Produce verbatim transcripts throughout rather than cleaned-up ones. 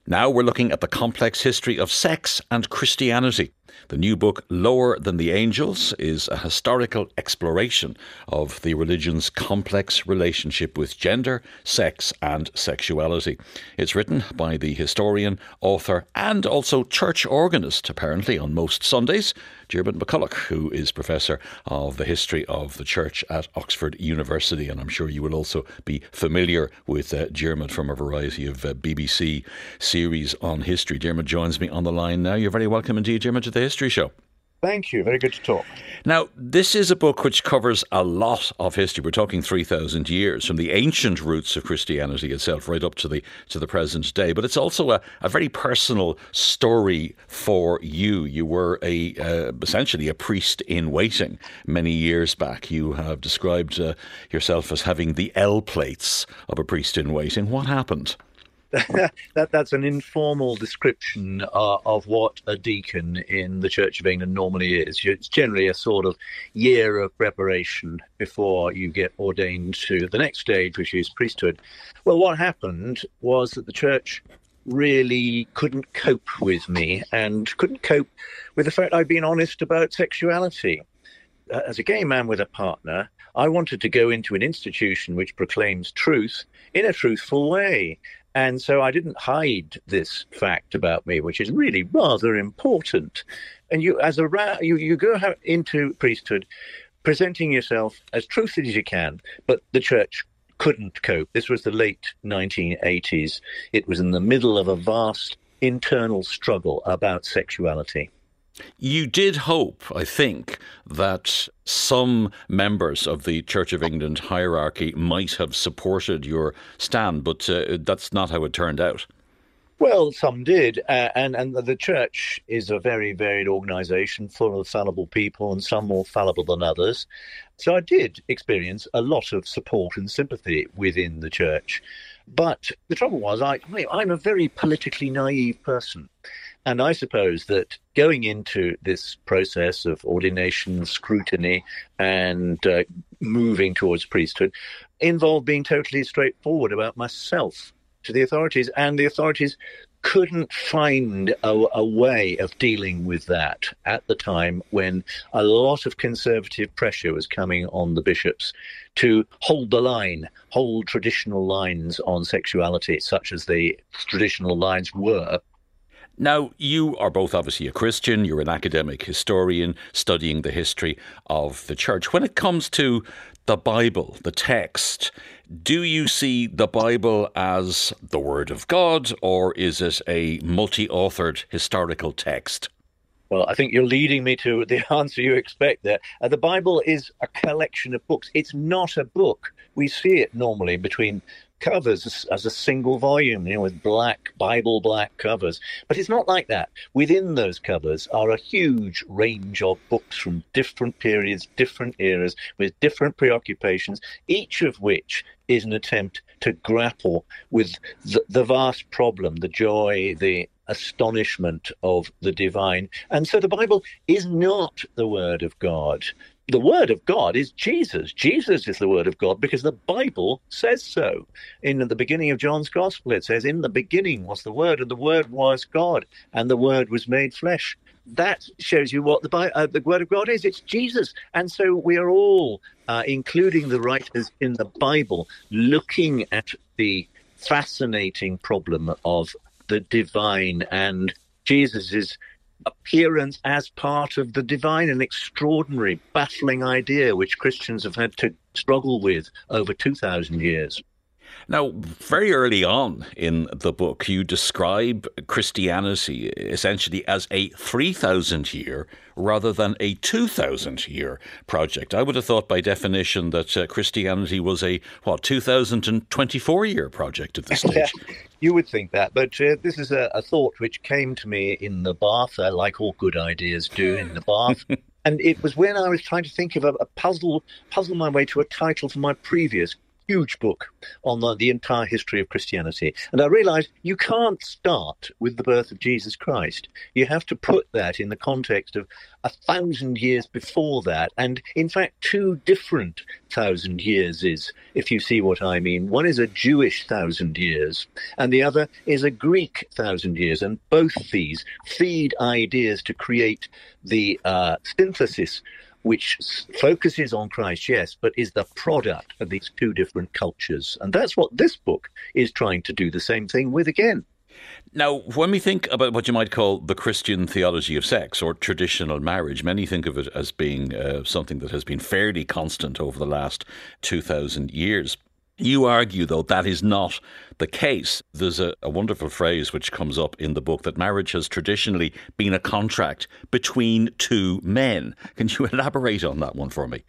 Now we're looking at the complex history of sex and Christianity. The new book, Lower Than the Angels, is a historical exploration of the religion's complex relationship with gender, sex and sexuality. It's written by the historian, author and also church organist, apparently, on most Sundays, Diarmuid MacCulloch, who is Professor of the History of the Church at Oxford University. And I'm sure you will also be familiar with uh, Diarmuid from a variety of uh, B B C series on history. Diarmuid joins me on the line now. You're very welcome indeed, Diarmuid, to the History Show. Thank you. Very good to talk. Now, this is a book which covers a lot of history. We're talking three thousand years, from the ancient roots of Christianity itself right up to the to the present day. But it's also a, a very personal story for you. You were a uh, essentially a priest in waiting many years back. You have described uh, yourself as having the L plates of a priest in waiting. What happened? that that's an informal description uh, of what a deacon in the Church of England normally is. It's generally a sort of year of preparation before you get ordained to the next stage, which is priesthood. Well, what happened was that the church really couldn't cope with me and couldn't cope with the fact I'd been honest about sexuality. Uh, as a gay man with a partner, I wanted to go into an institution which proclaims truth in a truthful way. And so I didn't hide this fact about me, which is really rather important. And you, as a ra- you, you go into priesthood presenting yourself as truthfully as you can, but the church couldn't cope. This was the late nineteen eighties. It was in the middle of a vast internal struggle about sexuality. You did hope, I think, that some members of the Church of England hierarchy might have supported your stand, but uh, that's not how it turned out. Well, some did, uh, and, and the church is a very varied organisation full of fallible people, and some more fallible than others. So I did experience a lot of support and sympathy within the church. But the trouble was, I, I'm a very politically naive person. And I suppose that going into this process of ordination, scrutiny, and uh, moving towards priesthood involved being totally straightforward about myself to the authorities. And the authorities couldn't find a, a way of dealing with that at the time when a lot of conservative pressure was coming on the bishops to hold the line, hold traditional lines on sexuality, such as the traditional lines were. Now, you are both obviously a Christian, you're an academic historian studying the history of the church. When it comes to the Bible, the text, do you see the Bible as the Word of God, or is it a multi-authored historical text? Well, I think you're leading me to the answer you expect there. Uh, the Bible is a collection of books. It's not a book. We see it normally between covers as, as a single volume, you know, with black, Bible black covers. But it's not like that. Within those covers are a huge range of books from different periods, different eras, with different preoccupations, each of which is an attempt to grapple with the, the vast problem, the joy, the astonishment of the divine. And so the Bible is not the Word of God. The Word of God is Jesus. Jesus is the Word of God because the Bible says so. In the beginning of John's Gospel, it says, in the beginning was the Word, and the Word was God, and the Word was made flesh. That shows you what the, Bi- uh, the Word of God is. It's Jesus. And so we are all, uh, including the writers in the Bible, looking at the fascinating problem of the divine and Jesus's appearance as part of the divine, an extraordinary, baffling idea which Christians have had to struggle with over two thousand years. Now, very early on in the book, you describe Christianity essentially as a three thousand year rather than a two thousand year project. I would have thought by definition that uh, Christianity was a, what, two thousand twenty-four year project at this stage. You would think that, but uh, this is a, a thought which came to me in the bath, uh, like all good ideas do in the bath. And it was when I was trying to think of a, a puzzle, puzzle my way to a title for my previous huge book on the, the entire history of Christianity. And I realized you can't start with the birth of Jesus Christ. You have to put that in the context of a thousand years before that. And in fact, two different thousand years is, if you see what I mean. One is a Jewish thousand years, and the other is a Greek thousand years. And both these feed ideas to create the uh, synthesis which focuses on Christ, yes, but is the product of these two different cultures. And that's what this book is trying to do the same thing with again. Now, when we think about what you might call the Christian theology of sex or traditional marriage, many think of it as being uh, something that has been fairly constant over the last two thousand years. You argue, though, that is not the case. There's a, a wonderful phrase which comes up in the book that marriage has traditionally been a contract between two men. Can you elaborate on that one for me?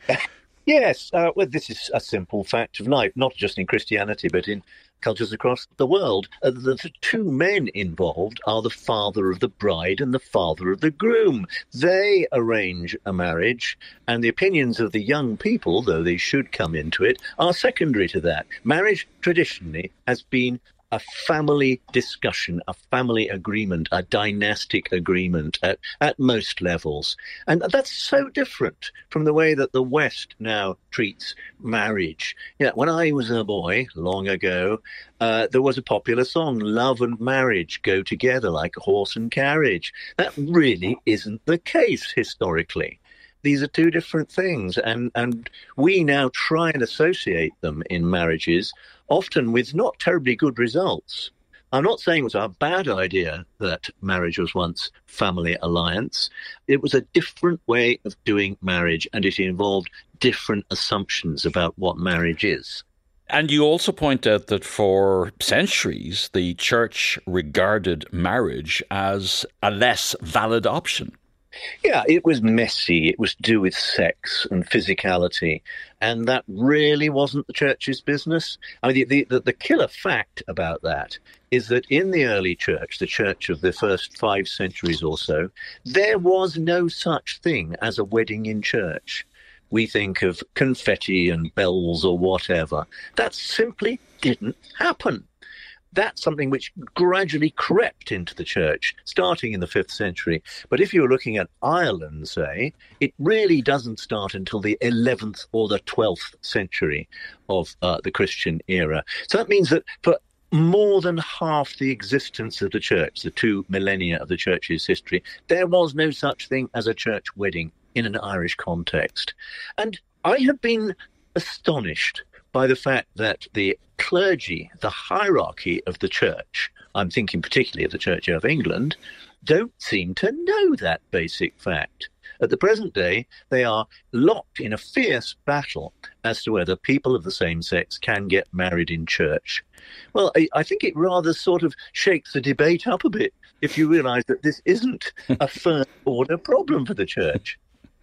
Yes. Uh, well, this is a simple fact of life, not just in Christianity, but in cultures across the world. Uh, the, the two men involved are the father of the bride and the father of the groom. They arrange a marriage, and the opinions of the young people, though they should come into it, are secondary to that. Marriage traditionally has been a family discussion, a family agreement, a dynastic agreement at, at most levels. And that's so different from the way that the West now treats marriage. You know, when I was a boy, long ago, uh, there was a popular song, Love and Marriage Go Together Like a Horse and Carriage. That really isn't the case historically. These are two different things, and, and we now try and associate them in marriages, often with not terribly good results. I'm not saying it was a bad idea that marriage was once family alliance. It was a different way of doing marriage, and it involved different assumptions about what marriage is. And you also point out that for centuries, the church regarded marriage as a less valid option. Yeah, it was messy. It was to do with sex and physicality. And that really wasn't the church's business. I mean, the, the, the killer fact about that is that in the early church, the church of the first five centuries or so, there was no such thing as a wedding in church. We think of confetti and bells or whatever. That simply didn't happen. That's something which gradually crept into the church, starting in the fifth century. But if you're looking at Ireland, say, it really doesn't start until the eleventh or the twelfth century of uh, the Christian era. So that means that for more than half the existence of the church, the two millennia of the church's history, there was no such thing as a church wedding in an Irish context. And I have been astonished by the fact that the clergy, the hierarchy of the church, I'm thinking particularly of the Church of England, don't seem to know that basic fact. At the present day, they are locked in a fierce battle as to whether people of the same sex can get married in church. Well, I, I think it rather sort of shakes the debate up a bit if you realise that this isn't a first order problem for the church.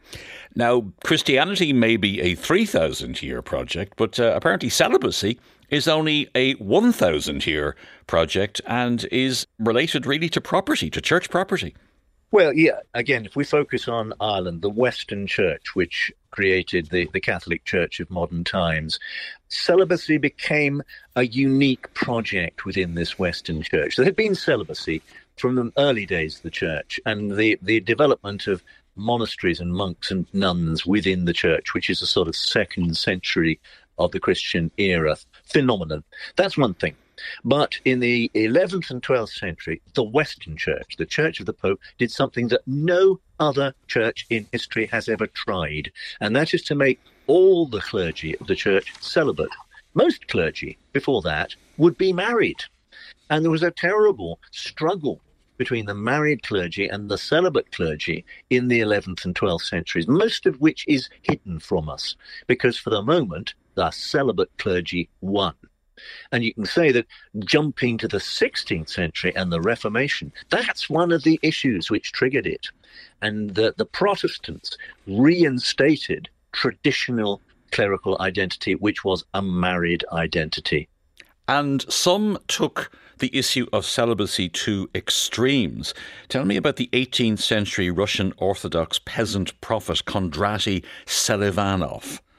Now, Christianity may be a three thousand year project, but uh, apparently celibacy is only a one thousand year project and is related really to property, to church property. Well, yeah, again, if we focus on Ireland, the Western Church, which created the, the Catholic Church of modern times, celibacy became a unique project within this Western Church. There had been celibacy from the early days of the church, and the, the development of monasteries and monks and nuns within the church, which is a sort of second century of the Christian era phenomenon. That's one thing. But in the eleventh and twelfth century, the Western Church, the Church of the Pope, did something that no other church in history has ever tried, and that is to make all the clergy of the church celibate. Most clergy, before that, would be married. And there was a terrible struggle between the married clergy and the celibate clergy in the eleventh and twelfth centuries, most of which is hidden from us, because for the moment, the celibate clergy won. And you can say that jumping to the sixteenth century and the Reformation, that's one of the issues which triggered it. And the, the Protestants reinstated traditional clerical identity, which was a married identity. And some took the issue of celibacy to extremes. Tell me about the eighteenth century Russian Orthodox peasant prophet Kondraty Selivanov.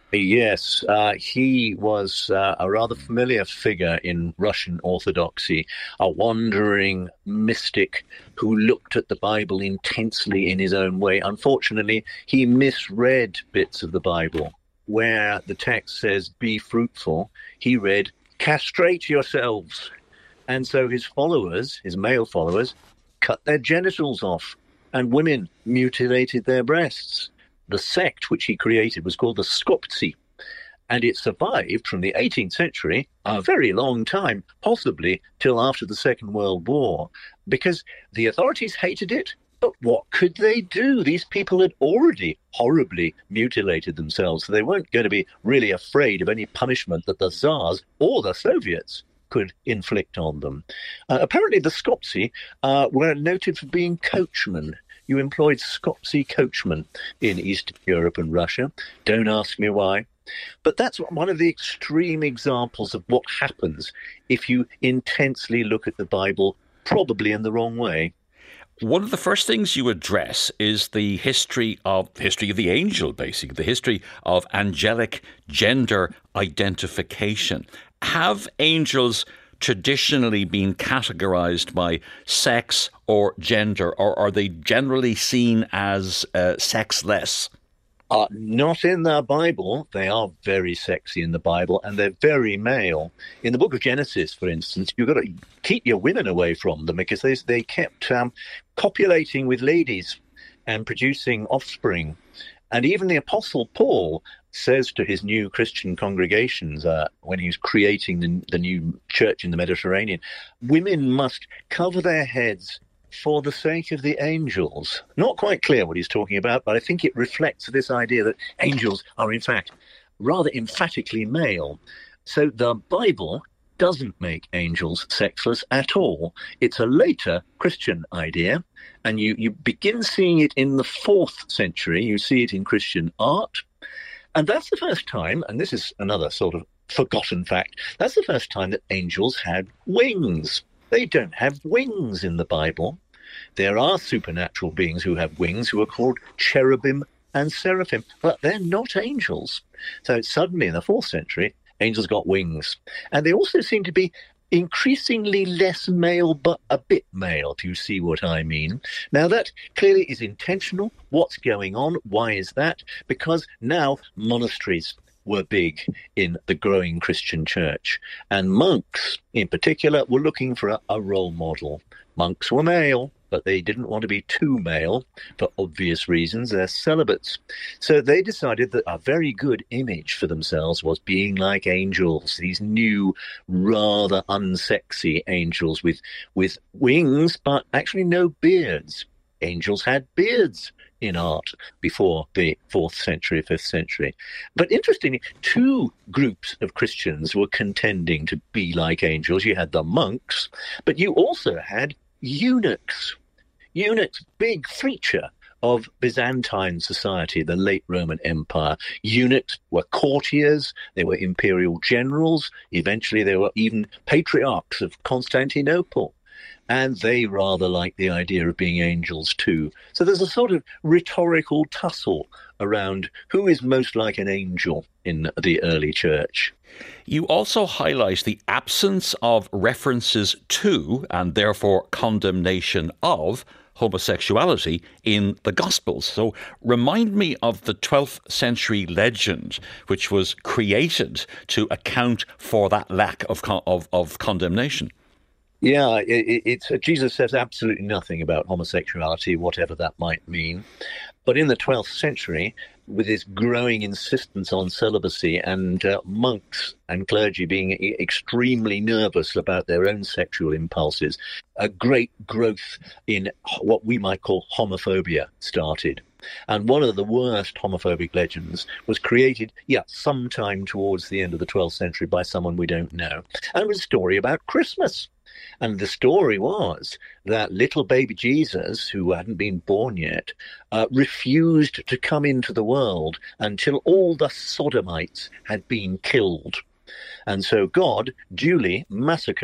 Yes, uh, he was uh, a rather familiar figure in Russian Orthodoxy, a wandering mystic who looked at the Bible intensely in his own way. Unfortunately, he misread bits of the Bible where the text says, be fruitful. He read, castrate yourselves. And so his followers, his male followers, cut their genitals off, and women mutilated their breasts. The sect which he created was called the Skoptsi, and it survived from the eighteenth century a very long time, possibly till after the Second World War, because the authorities hated it. But what could they do? These people had already horribly mutilated themselves, so they weren't going to be really afraid of any punishment that the Tsars or the Soviets could inflict on them. Uh, apparently the Skoptsi uh, were noted for being coachmen. You employed Skoptsi coachmen in Eastern Europe and Russia. Don't ask me why. But that's one of the extreme examples of what happens if you intensely look at the Bible, probably in the wrong way. One of the first things you address is the history of history of the angel, basically, the history of angelic gender identification. Have angels traditionally been categorized by sex or gender, or are they generally seen as uh, sexless? Uh, not in the Bible. They are very sexy in the Bible, and they're very male. In the book of Genesis, for instance, you've got to keep your women away from them because they, they kept um, copulating with ladies and producing offspring. And even the Apostle Paul says to his new Christian congregations uh, when he was creating the, the new church in the Mediterranean, women must cover their heads for the sake of the angels. Not quite clear what he's talking about, but I think it reflects this idea that angels are, in fact, rather emphatically male. So the Bible doesn't make angels sexless at all. It's a later Christian idea, and you, you begin seeing it in the fourth century. You see it in Christian art, and that's the first time, and this is another sort of forgotten fact, that's the first time that angels had wings. They don't have wings in the Bible. There are supernatural beings who have wings who are called cherubim and seraphim, but they're not angels. So suddenly in the fourth century, angels got wings. And they also seem to be increasingly less male, but a bit male, if you see what I mean. Now, that clearly is intentional. What's going on? Why is that? Because now monasteries were big in the growing Christian church. And monks, in particular, were looking for a, a role model. Monks were male, but they didn't want to be too male for obvious reasons. They're celibates. So they decided that a very good image for themselves was being like angels, these new, rather unsexy angels with, with wings, but actually no beards. Angels had beards in art before the fourth century, fifth century. But interestingly, two groups of Christians were contending to be like angels. You had the monks, but you also had eunuchs. Eunuchs, big feature of Byzantine society, the late Roman Empire. Eunuchs were courtiers, they were imperial generals, eventually they were even patriarchs of Constantinople. And they rather like the idea of being angels too. So there's a sort of rhetorical tussle around who is most like an angel in the early church. You also highlight the absence of references to, and therefore condemnation of, homosexuality in the Gospels. So remind me of the twelfth century legend, which was created to account for that lack of of, of condemnation. Yeah, it, it's Jesus says absolutely nothing about homosexuality, whatever that might mean. But in the twelfth century, with his growing insistence on celibacy and uh, monks and clergy being e- extremely nervous about their own sexual impulses, a great growth in what we might call homophobia started. And one of the worst homophobic legends was created, yeah, sometime towards the end of the twelfth century by someone we don't know. And it was a story about Christmas. And the story was that little baby Jesus, who hadn't been born yet, uh, refused to come into the world until all the sodomites had been killed. And so God duly massacred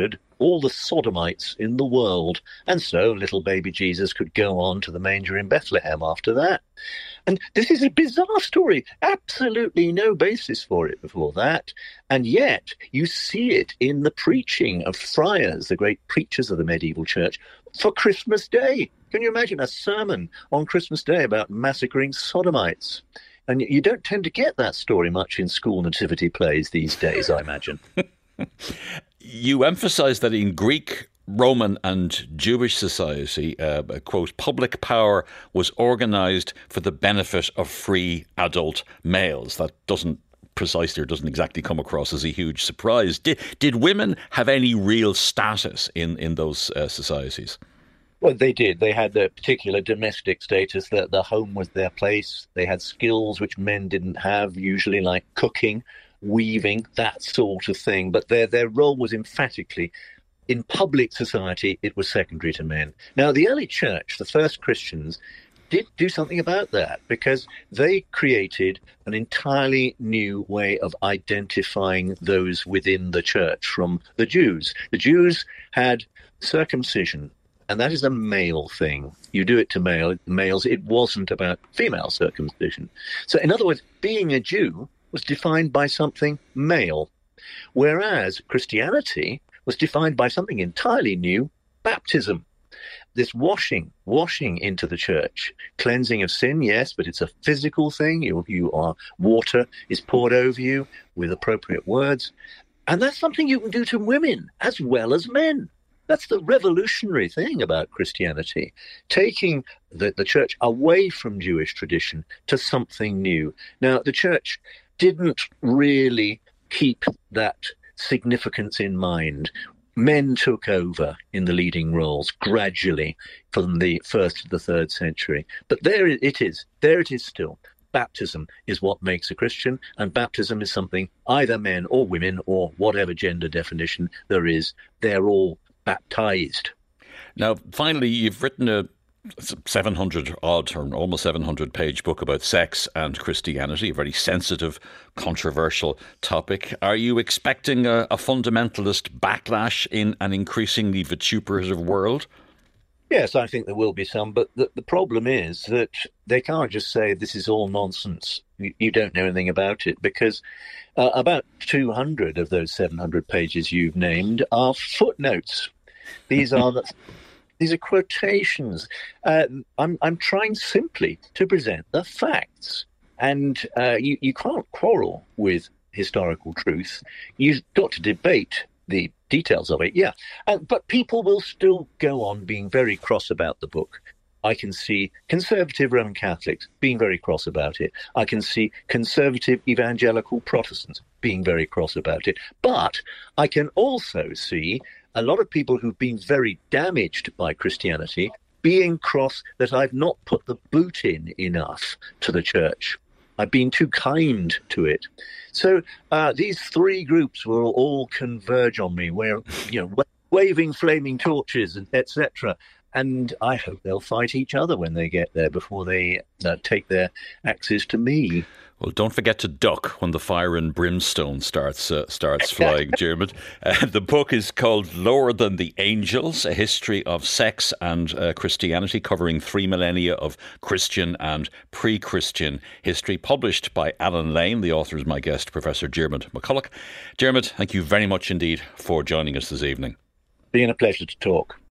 all the sodomites in the world. And so little baby Jesus could go on to the manger in Bethlehem after that. And this is a bizarre story, absolutely no basis for it before that. And yet you see it in the preaching of friars, the great preachers of the medieval church, for Christmas Day. Can you imagine a sermon on Christmas Day about massacring sodomites? And you don't tend to get that story much in school nativity plays these days, I imagine. You emphasise that in Greek, Roman and Jewish society, uh, quote, public power was organised for the benefit of free adult males. That doesn't precisely or doesn't exactly come across as a huge surprise. Did, did women have any real status in, in those uh, societies? Well, they did. They had the particular domestic status, that the home was their place. They had skills which men didn't have, usually like cooking, weaving, that sort of thing. But their their role was emphatically, in public society, it was secondary to men. Now, the early church, the first Christians, did do something about that, because they created an entirely new way of identifying those within the church from the Jews. The Jews had circumcision, and that is a male thing. You do it to male males. It wasn't about female circumcision. So, in other words, being a Jew was defined by something male, whereas Christianity was defined by something entirely new, baptism. This washing, washing into the church, cleansing of sin, yes, but it's a physical thing. You, you are, water is poured over you with appropriate words. And that's something you can do to women as well as men. That's the revolutionary thing about Christianity, taking the, the church away from Jewish tradition to something new. Now, the church didn't really keep that significance in mind. Men took over in the leading roles gradually from the first to the third century. But there it is. There it is still. Baptism is what makes a Christian, and baptism is something either men or women or whatever gender definition there is, they're all baptized. Now, finally, you've written a seven hundred odd or almost seven hundred page book about sex and Christianity, a very sensitive, controversial topic. Are you expecting a, a fundamentalist backlash in an increasingly vituperative world? Yes, I think there will be some, but the, the problem is that they can't just say this is all nonsense. You, you don't know anything about it, because uh, about two hundred of those seven hundred pages you've named are footnotes. These are the, these are quotations. Uh, I'm I'm trying simply to present the facts, and uh, you you can't quarrel with historical truth. You've got to debate the details of it, yeah. Uh, but people will still go on being very cross about the book. I can see conservative Roman Catholics being very cross about it. I can see conservative evangelical Protestants being very cross about it. But I can also see a lot of people who've been very damaged by Christianity being cross that I've not put the boot in enough to the church. I've been too kind to it. So uh, these three groups will all converge on me, where, you know, waving flaming torches, et cetera. And I hope they'll fight each other when they get there before they uh, take their axes to me. Well, don't forget to duck when the fire and brimstone starts uh, starts flying, Dermot. Uh, the book is called Lower Than the Angels, A History of Sex and uh, Christianity, covering three millennia of Christian and pre-Christian history, published by Alan Lane. The author is my guest, Professor Dermot McCulloch. Dermot, thank you very much indeed for joining us this evening. Been a pleasure to talk.